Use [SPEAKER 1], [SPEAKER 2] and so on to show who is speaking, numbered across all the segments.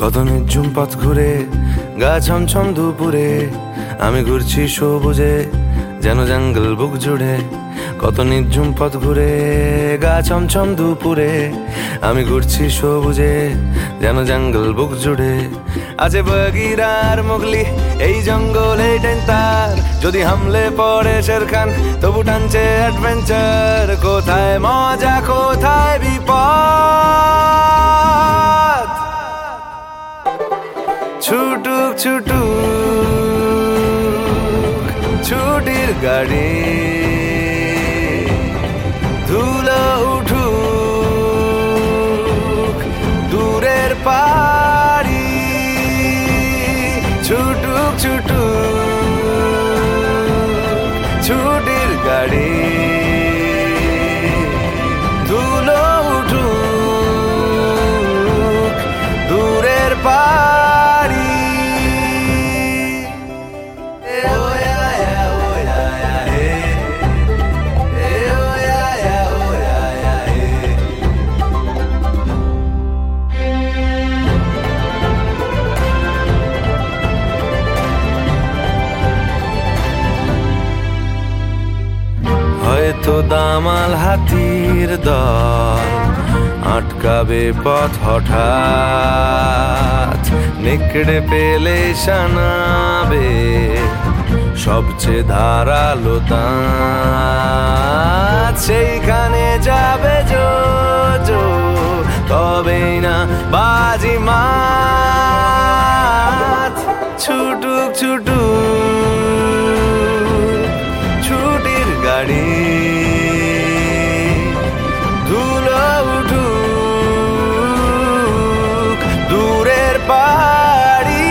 [SPEAKER 1] কত নির্ঝুম পথ ঘুরে গা ছমছম দুপুরে আমি ঘুরছি সবুজে যেন জঙ্গল বুক জুড়ে। কত নির্ঝুম পথ ঘুরে গা ছমছম দুপুরে আমি ঘুরছি সবুজে যেন জঙ্গল বুক জুড়ে। আছে বগিরার মুগলি এই জঙ্গলে তার, যদি হামলে পড়ে শের খান তবু টানছে অ্যাডভেঞ্চার। কোথায় মজা কোথায় বিপদ, ছুটুক ছুটুক ছুটির গাড়ি, ধুলো উঠুক দূরের পাড়ি। ছুটুক ছুটুক ছুটির গাড়ি, ধুলো উঠুক দূরের পাড়ি। হয়তো দামাল হাতির দল আটকাবে পথ হঠাৎ, নেকড়ে পেলে শানাবে সবচেয়ে ধারালো দাঁত। সেইখানে যাবে জো তবেই না বাজি মাত। ছুটুক ছুটুক ছুটির গাড়ি, ধুলো উঠুক দূরের পাড়ি।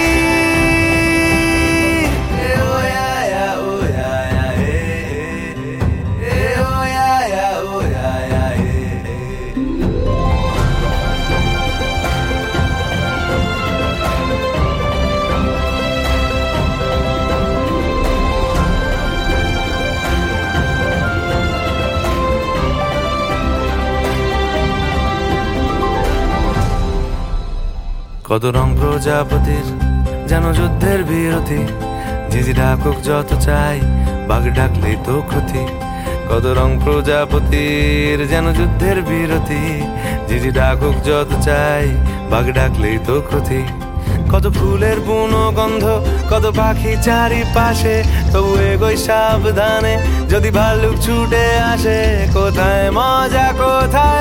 [SPEAKER 1] কত রং প্রজাপতির যেন যুদ্ধের বিরতি, ঝিঝি ডাকুক যত চাই বাঘ ডাকলেই তো ক্ষতি। কত রং প্রজাপতির যেন যুদ্ধের বিরতি, ঝিঝি ডাকুক যত চাই বাঘ ডাকলেই তো ক্ষতি। কত ফুলের বুনো গন্ধ কত পাখি চারিপাশে, তবু এগোই সাবধানে যদি ভাল্লুক ছুটে আসে। কোথায় মজা কোথায়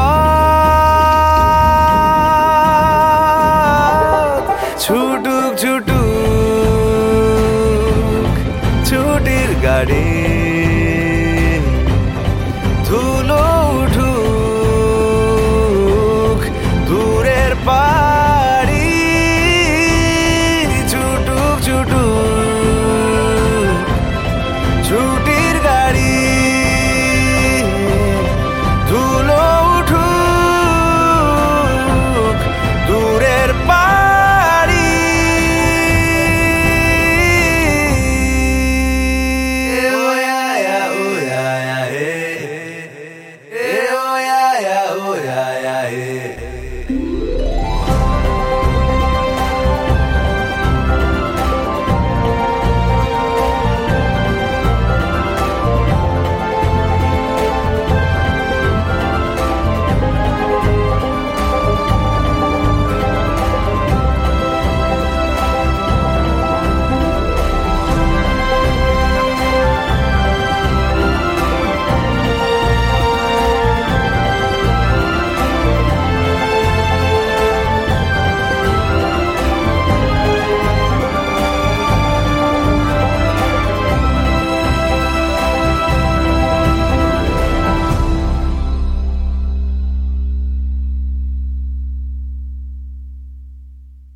[SPEAKER 1] বিপদ, ছুটুক ছুটুক ছুটির গাড়ি।